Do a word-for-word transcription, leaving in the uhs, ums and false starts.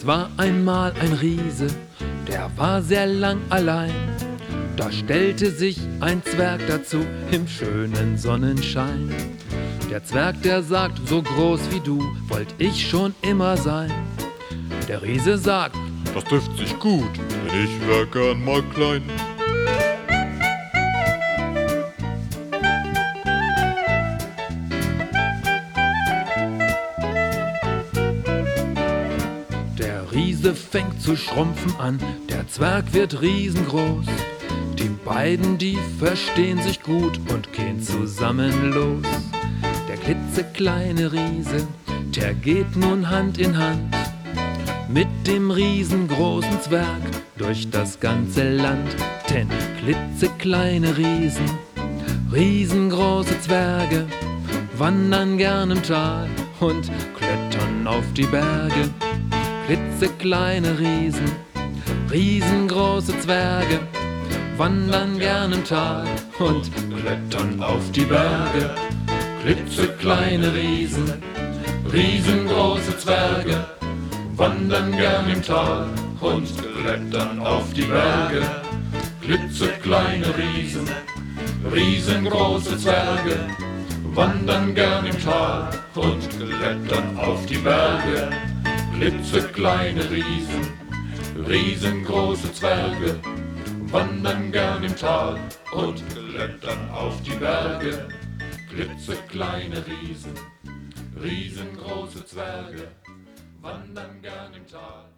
war einmal ein Riese, der war sehr lang allein. Da stellte sich ein Zwerg dazu im schönen Sonnenschein. Der Zwerg, der sagt, so groß wie du wollt ich schon immer sein. Der Riese sagt, das trifft sich gut, denn ich wär gern mal klein. Der Riese fängt zu schrumpfen an, der Zwerg wird riesengroß. Die beiden, die verstehen sich gut und gehen zusammen los. Der klitzekleine Riese, der geht nun Hand in Hand mit dem riesengroßen Zwerg durch das ganze Land. Denn klitzekleine Riesen, riesengroße Zwerge wandern gern im Tal und klettern auf die Berge. Klitzekleine Riesen, riesengroße Zwerge wandern gern im Tal und klettern auf die Berge. Klitzekleine Riesen, riesengroße Zwerge wandern gern im Tal und klettern auf die Berge. Klitzekleine Riesen, riesengroße Zwerge wandern gern im Tal und klettern auf die Berge. Klitzekleine Riesen, riesengroße Zwerge wandern gern im Tal und klettern auf die Berge. Klitzekleine Riesen, riesengroße Zwerge wandern gern im Tal.